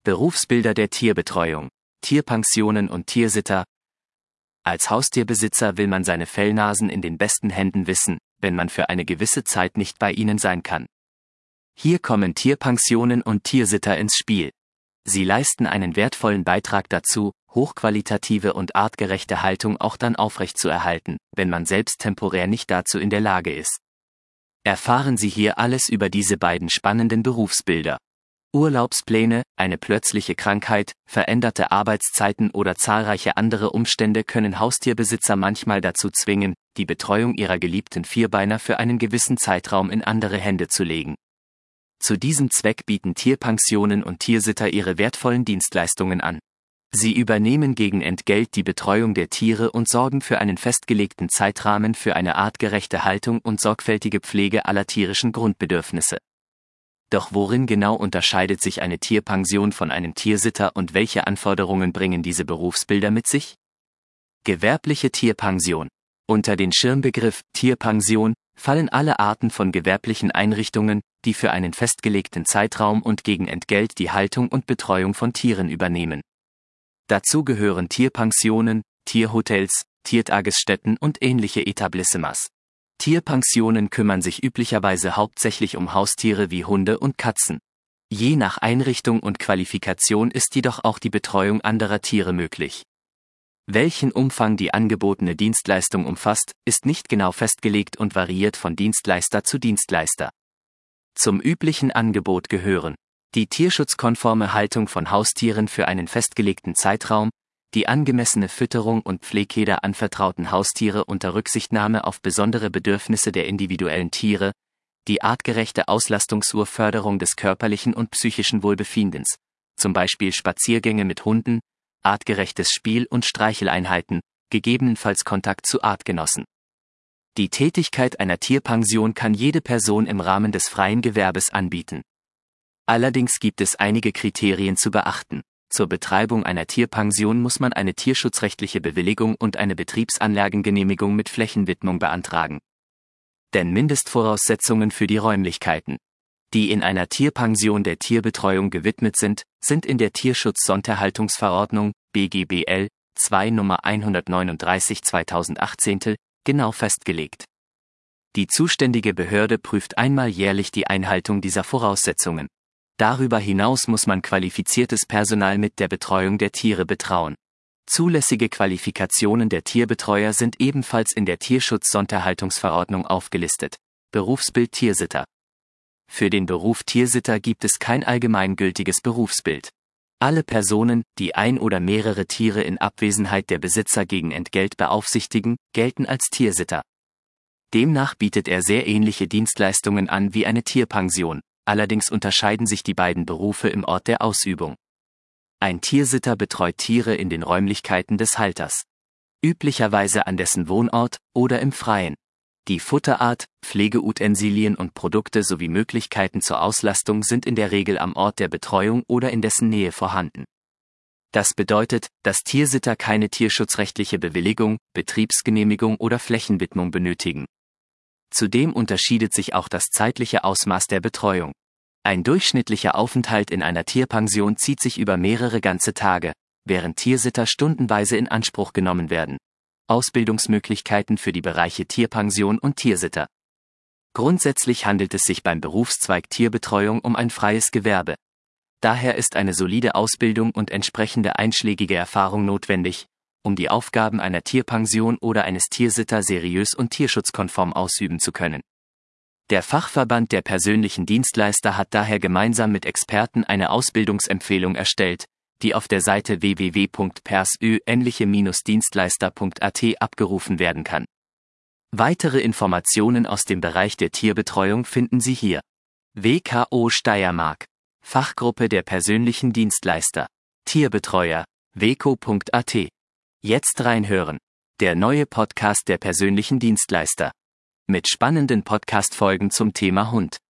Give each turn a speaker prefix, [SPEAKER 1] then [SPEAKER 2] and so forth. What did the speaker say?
[SPEAKER 1] Berufsbilder der Tierbetreuung, Tierpensionen und Tiersitter. Als Haustierbesitzer will man seine Fellnasen in den besten Händen wissen, wenn man für eine gewisse Zeit nicht bei ihnen sein kann. Hier kommen Tierpensionen und Tiersitter ins Spiel. Sie leisten einen wertvollen Beitrag dazu, hochqualitative und artgerechte Haltung auch dann aufrechtzuerhalten, wenn man selbst temporär nicht dazu in der Lage ist. Erfahren Sie hier alles über diese beiden spannenden Berufsbilder. Urlaubspläne, eine plötzliche Krankheit, veränderte Arbeitszeiten oder zahlreiche andere Umstände können Haustierbesitzer manchmal dazu zwingen, die Betreuung ihrer geliebten Vierbeiner für einen gewissen Zeitraum in andere Hände zu legen. Zu diesem Zweck bieten Tierpensionen und Tiersitter ihre wertvollen Dienstleistungen an. Sie übernehmen gegen Entgelt die Betreuung der Tiere und sorgen für einen festgelegten Zeitrahmen für eine artgerechte Haltung und sorgfältige Pflege aller tierischen Grundbedürfnisse. Doch worin genau unterscheidet sich eine Tierpension von einem Tiersitter und welche Anforderungen bringen diese Berufsbilder mit sich? Gewerbliche Tierpension. Unter den Schirmbegriff Tierpension fallen alle Arten von gewerblichen Einrichtungen, die für einen festgelegten Zeitraum und gegen Entgelt die Haltung und Betreuung von Tieren übernehmen. Dazu gehören Tierpensionen, Tierhotels, Tiertagesstätten und ähnliche Etablissements. Tierpensionen kümmern sich üblicherweise hauptsächlich um Haustiere wie Hunde und Katzen. Je nach Einrichtung und Qualifikation ist jedoch auch die Betreuung anderer Tiere möglich. Welchen Umfang die angebotene Dienstleistung umfasst, ist nicht genau festgelegt und variiert von Dienstleister zu Dienstleister. Zum üblichen Angebot gehören die tierschutzkonforme Haltung von Haustieren für einen festgelegten Zeitraum, die angemessene Fütterung und Pflege der anvertrauten Haustiere unter Rücksichtnahme auf besondere Bedürfnisse der individuellen Tiere, die artgerechte Auslastung zur Förderung des körperlichen und psychischen Wohlbefindens, zum Beispiel Spaziergänge mit Hunden, artgerechtes Spiel und Streicheleinheiten, gegebenenfalls Kontakt zu Artgenossen. Die Tätigkeit einer Tierpension kann jede Person im Rahmen des freien Gewerbes anbieten. Allerdings gibt es einige Kriterien zu beachten. Zur Betreibung einer Tierpension muss man eine tierschutzrechtliche Bewilligung und eine Betriebsanlagengenehmigung mit Flächenwidmung beantragen. Denn Mindestvoraussetzungen für die Räumlichkeiten, die in einer Tierpension der Tierbetreuung gewidmet sind, sind in der Tierschutzsonderhaltungsverordnung BGBL 2 Nummer 139/2018 genau festgelegt. Die zuständige Behörde prüft einmal jährlich die Einhaltung dieser Voraussetzungen. Darüber hinaus muss man qualifiziertes Personal mit der Betreuung der Tiere betrauen. Zulässige Qualifikationen der Tierbetreuer sind ebenfalls in der Tierschutzsonderhaltungsverordnung aufgelistet. Berufsbild Tiersitter. Für den Beruf Tiersitter gibt es kein allgemeingültiges Berufsbild. Alle Personen, die ein oder mehrere Tiere in Abwesenheit der Besitzer gegen Entgelt beaufsichtigen, gelten als Tiersitter. Demnach bietet er sehr ähnliche Dienstleistungen an wie eine Tierpension. Allerdings unterscheiden sich die beiden Berufe im Ort der Ausübung. Ein Tiersitter betreut Tiere in den Räumlichkeiten des Halters. Üblicherweise an dessen Wohnort oder im Freien. Die Futterart, Pflegeutensilien und Produkte sowie Möglichkeiten zur Auslastung sind in der Regel am Ort der Betreuung oder in dessen Nähe vorhanden. Das bedeutet, dass Tiersitter keine tierschutzrechtliche Bewilligung, Betriebsgenehmigung oder Flächenwidmung benötigen. Zudem unterscheidet sich auch das zeitliche Ausmaß der Betreuung. Ein durchschnittlicher Aufenthalt in einer Tierpension zieht sich über mehrere ganze Tage, während Tiersitter stundenweise in Anspruch genommen werden. Ausbildungsmöglichkeiten für die Bereiche Tierpension und Tiersitter. Grundsätzlich handelt es sich beim Berufszweig Tierbetreuung um ein freies Gewerbe. Daher ist eine solide Ausbildung und entsprechende einschlägige Erfahrung notwendig, um die Aufgaben einer Tierpension oder eines Tiersitter seriös und tierschutzkonform ausüben zu können. Der Fachverband der persönlichen Dienstleister hat daher gemeinsam mit Experten eine Ausbildungsempfehlung erstellt, die auf der Seite www.persö-dienstleister.at abgerufen werden kann. Weitere Informationen aus dem Bereich der Tierbetreuung finden Sie hier. WKO Steiermark. Fachgruppe der persönlichen Dienstleister. Tierbetreuer. weco.at. Jetzt reinhören. Der neue Podcast der persönlichen Dienstleister. Mit spannenden Podcast-Folgen zum Thema Hund.